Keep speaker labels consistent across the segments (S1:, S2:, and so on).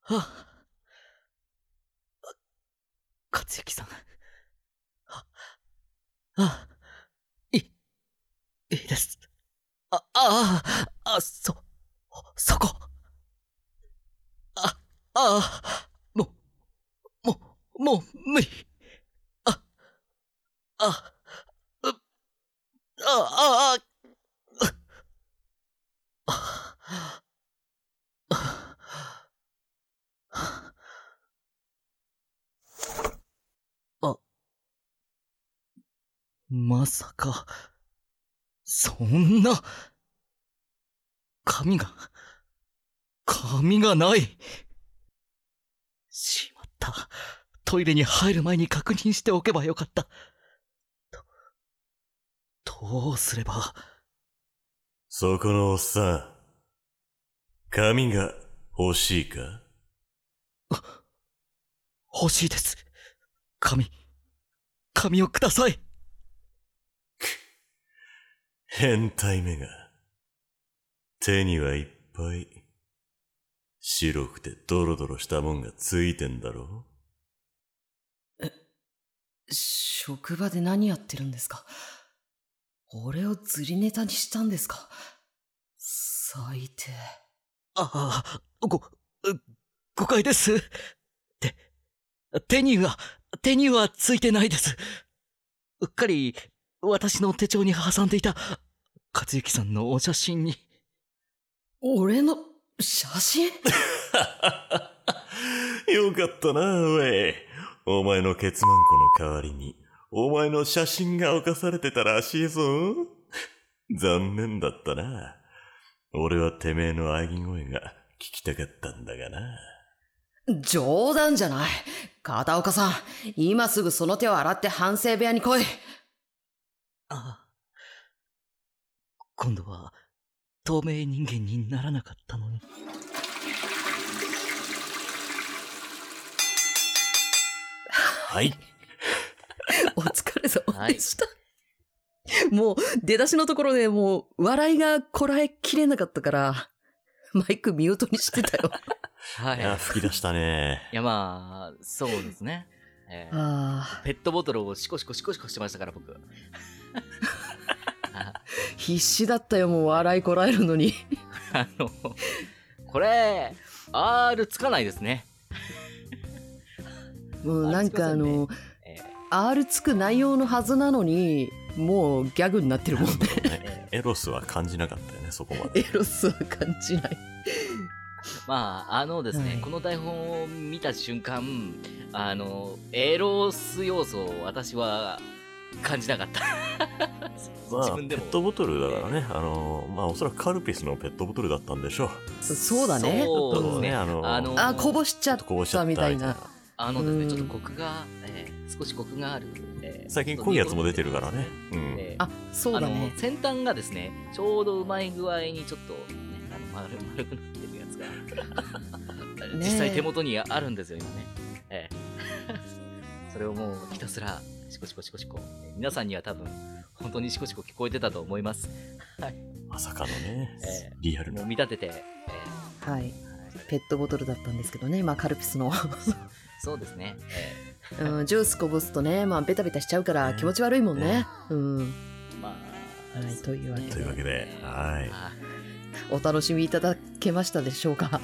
S1: あ、克行さん。いいです。そこ。ももう無理。あ、あ、う、あ、あ、まさか、そんな、髪がない。しまった。トイレに入る前に確認しておけばよかった。どうすれば。
S2: そこのおっさん、髪が欲しいか？
S1: 欲しいです。髪をください。
S2: 変態めが、手にはいっぱい、白くてドロドロしたもんがついてんだろ？
S3: 職場で何やってるんですか？俺を釣りネタにしたんですか？最低。
S1: 誤解です。手にはついてないです。うっかり私の手帳に挟んでいた克行さんのお写真に。
S3: 俺の写真？
S2: よかったな、おい。お前のケツマンコの代わりに、お前の写真が置かされてたらしいぞ。残念だったな。俺はてめえの喘ぎ声が聞きたかったんだがな。
S3: 冗談じゃない。片岡さん、今すぐその手を洗って反省部屋に来い。
S1: 今度は透明人間にならなかったのに。
S2: はい。
S3: お疲れ様でした。もう出だしのところでもう笑いがこらえきれなかったからマイクミュートにしてたよ。
S1: はい。
S2: いや、吹き出したね。
S1: いや、まあ、そうですね。ペットボトルをシコシコしてましたから、僕。
S3: 必死だったよ、もう笑いこらえるのに。
S1: これ、R つかないですね。
S3: もうなんかR つく内容のはずなのに、もうギャグになってるもんね。
S2: エロスは感じなかったよね、そこまで。
S3: エロスは感じない。
S1: まあ、ですね、この台本を見た瞬間、エロス要素を私は感じなかった。
S2: 自分でも。ペットボトルだからね、まあ、おそらくカルピスのペットボトルだったんでしょう。
S3: そうだね。
S1: そうですね。
S3: こぼしちゃったみたいな。
S1: ですね、ちょっとコクが、少しコクがある。
S2: 最近濃いやつも出てるからね。
S3: そうだね。
S1: 先端がですね、ちょうどうまい具合にちょっと、丸くなってるやつが、実際手元にあるんですよ、今ね。それをもうひたすら、シコシコ。皆さんには多分、本当にシコシコ聞こえてたと思います。はい。
S2: まさかのね、リアルな。
S1: もう見立てて、
S3: はい。ペットボトルだったんですけどね、まあカルピスの。
S1: そうですね。
S3: ジュースこぼすとね、まあベタベタしちゃうから気持ち悪いもんね。
S1: まあ、
S3: はい、というわけで。
S2: はい。
S3: お楽しみいただけましたでしょうか。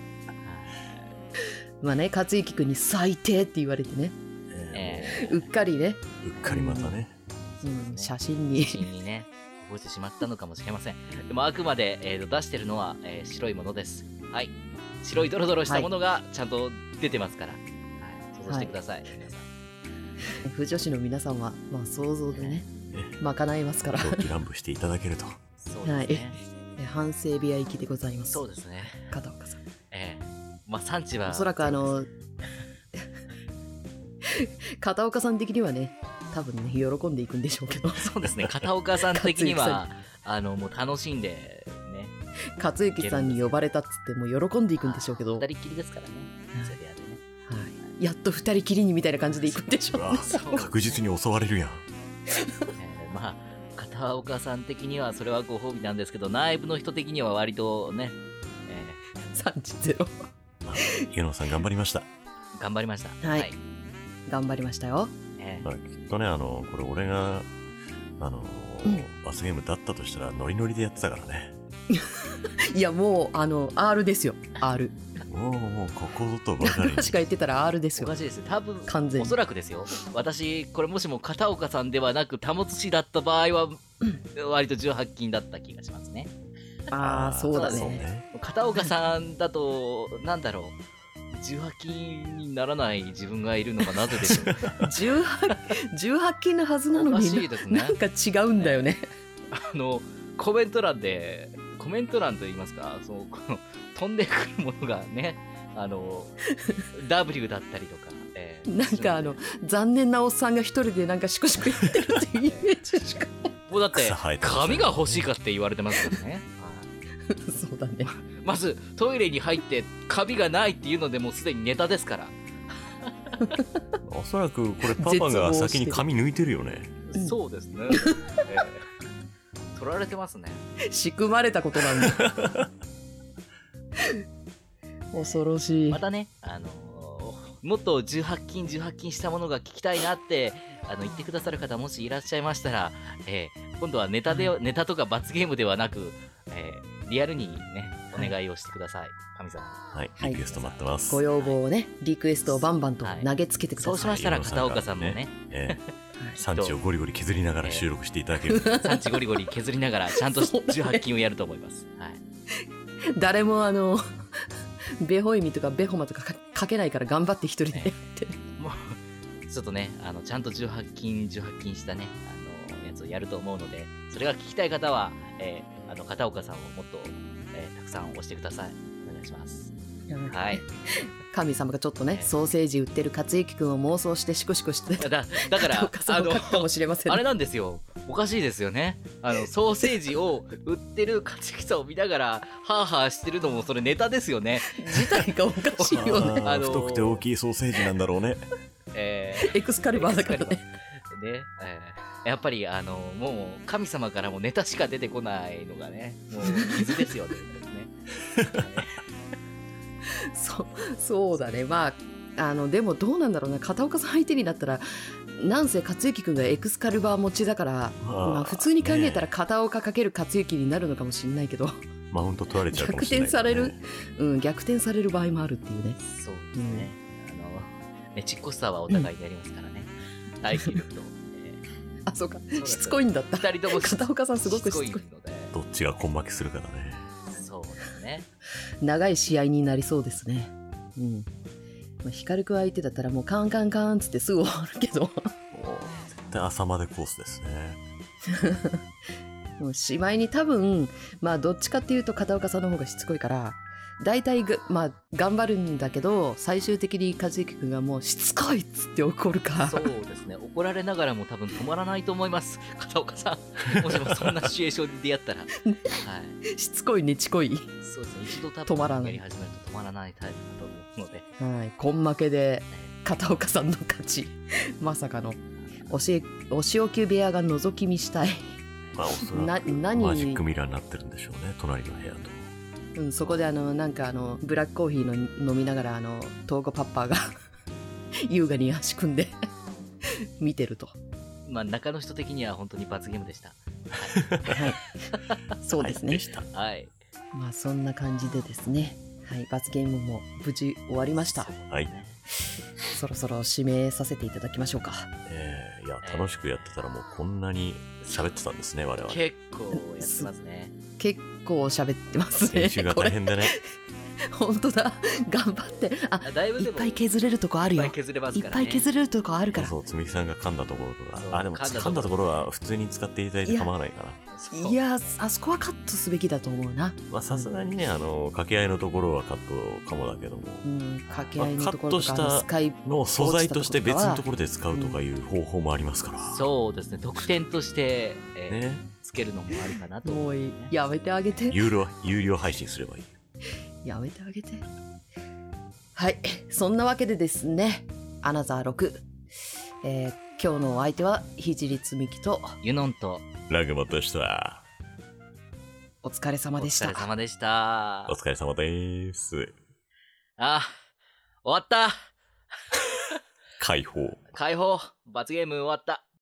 S3: まあね、克行くんに最低って言われてね。うっかりね。
S2: うっかりまたね。
S3: 写真に
S1: ね、覚えてしまったのかもしれません。でもあくまで、出してるのは、白いものです。はい。白いドロドロしたものがちゃんと出てますから。はい。想像してください。
S3: 腐女子の皆さんは、まあ想像でね、賄えますから。
S2: 狂気乱舞していただけると。
S1: そうですね。
S3: 反省部屋行きでございます。
S1: そうですね。
S3: 片岡さん。
S1: まあ産地は。
S3: おそらく片岡さん的にはね、多分ね、喜んでいくんでしょうけど。
S1: そうですね。片岡さん的には、もう楽しんで、ね。
S3: 克行さんに呼ばれたっつってもう喜んでいくんでしょうけど。
S1: 二人きりですからね。セリアでね。
S3: はい。やっと二人きりにみたいな感じでいくんでしょうね。
S2: 確実に襲われるやん。
S1: まあ、片岡さん的にはそれはご褒美なんですけど、内部の人的には割とね、
S3: 産地ゼロ。
S2: ユノさん頑張りました。
S1: 頑張りました。
S3: はい頑張りましたよ。
S2: まあ、きっとね、これ俺が、罰ゲームだったとしたら、ノリノリでやってたからね。
S3: いや、もう、R ですよ。R。
S2: もう、ここぞとばかりに。
S3: 確か言ってたら R ですよ。
S1: おかしいですよ。多分、
S3: 完全に
S1: おそらくですよ。私、これもしも片岡さんではなく、貨物士だった場合は、割と18禁だった気がしますね。
S3: ああ、そうだ
S2: そう
S3: ね。
S2: ね。
S1: 片岡さんだと、なんだろう。18禁にならない自分がいるのがなぜでしょう。
S3: 18禁のはずなの
S1: おか
S3: に
S1: しいですね
S3: なんか違うんだよね。
S1: コメント欄と言いますか、この飛んでくるものがね、W だったりとか、
S3: なんか残念なおっさんが一人でなんかシコシコやってるっていうイメージしか。
S1: もうだって
S2: 草生えてますね
S1: 髪が欲しいかって言われてますからね。
S3: そうだね。
S1: まずトイレに入って髪がないっていうのでもうすでにネタですから。
S2: おそらくこれパパが先に髪抜いてるよね。
S1: そうですね。取られてますね。
S3: 仕組まれたことなんだ。恐ろしい。
S1: またね、もっと18禁したものが聞きたいなって言ってくださる方もしいらっしゃいましたら、今度はネタとか罰ゲームではなく、リアルにねお願いをしてください、神様。
S2: はい、リクエスト待ってます。
S3: ご要望をね、リクエストをバンバンと投げつけてください。
S1: そうしましたら片岡さんもね、
S2: 産地をゴリゴリ削りながら収録していただける。
S1: 産地ゴリゴリ削りながらちゃんと18禁をやると思います。はい。
S3: 誰もベホイミとかベホマとか書けないから頑張って一人でやってる。
S1: もうちょっとねちゃんと18禁したねやつをやると思うので、それが聞きたい方は、片岡さんをもっと、たくさん押してください。お願いします。はい。
S3: 神様がちょっとね、ソーセージ売ってる克之くんを妄想してシコシコしてた。
S1: だから
S3: 片岡さんも書くかもしれませんね。
S1: あれなんですよ。おかしいですよね。ソーセージを売ってる勝木さんを見ながらハーハーしてるのもそれネタですよね。
S3: 自体がおかしいよね。
S2: 太くて大きいソーセージなんだろうね。
S3: エクスカリバーだからね。
S1: で、やっぱりもう神様からもネタしか出てこないのがね、もう傷ですよね。
S3: そうだね。まあでもどうなんだろうな。片岡さん相手になったら、なんせ克之くんがエクスカリバー持ちだから、まあ普通に考えたら片岡×克之になるのかもしれないけど、
S2: マウント取られちゃうかもしれない、
S3: 逆転される場合もあるっていうね。
S1: そうですね。ねちっこさはお互いにやりますからね。耐久力と。
S3: あ、そうか。しつこいんだった。
S1: 二人とも
S3: 片岡さんすごくしつこい
S1: ので。
S2: どっちが根負けするかだね。
S1: そうですね。
S3: 長い試合になりそうですね。うん。まあ、光くん相手だったらもうカンカンカンつってすぐ終わるけど。
S2: 絶対朝までコースですね。
S3: もうしまいに多分、まあどっちかっていうと片岡さんの方がしつこいから、大体まあ頑張るんだけど、最終的に和之くんがもうしつこいっつって怒るか。
S1: そうですね。怒られながらも多分止まらないと思います。片岡さん。もしもそんなシチュエーションに出会ったら。はい。
S3: しつこいねちこい。
S1: そうですね。一度多分
S3: 止まらない
S1: やり始めると止まらないタイプだと思うので。
S3: はい。根負けで片岡さんの勝ち。まさかのお仕置き部屋が覗き見したい。
S2: まあおそらくマジックミラーになってるんでしょうね。隣の部屋と。
S3: うん、そこでなんかブラックコーヒーの飲みながらトーゴパッパーが優雅に足組んで見てると。
S1: まあ中の人的には本当に罰ゲームでした。
S3: はい。そうですね。
S1: はい。
S3: まあそんな感じでですね。はい。罰ゲームも無事終わりました。
S2: はい。
S3: そろそろ指名させていただきましょうか。
S2: いや楽しくやってたらもうこんなに喋ってたんですね我々。
S1: 結構やってますね。
S3: 結構喋ってますね。
S2: 練習が大変だね。
S3: 本当だ。頑張って。
S1: だいぶ
S3: いっぱい削れるとこあるよ。
S1: いっぱい削れますからね。
S3: いっぱい削れるとこあるから。
S2: そう、つみきさんが噛んだところとか。でも噛んだところは普通に使っていただいて構わないかな。
S3: いや、あそこはカットすべきだと思うな。
S2: まあさすがにね、掛け合いのところはカットかもだけども。
S3: 掛け合いのところとか、
S2: カットしたの素材として別のところで使うとかいう方法もありますから。
S1: そうですね。特典として、つけるのもありかなと。
S3: もうやめてあげて。
S2: 有料配信すればいい。
S3: やめてあげて。はい。そんなわけでですね、アナザー6。今日のお相手は、ひじりつみきと、
S1: ユノンと、
S2: ラグマでした。
S3: お疲れ様でした。
S1: お疲れ様でした。
S2: お疲れ様です。
S1: 終わった。
S2: 解放。
S1: 解放。罰ゲーム終わった。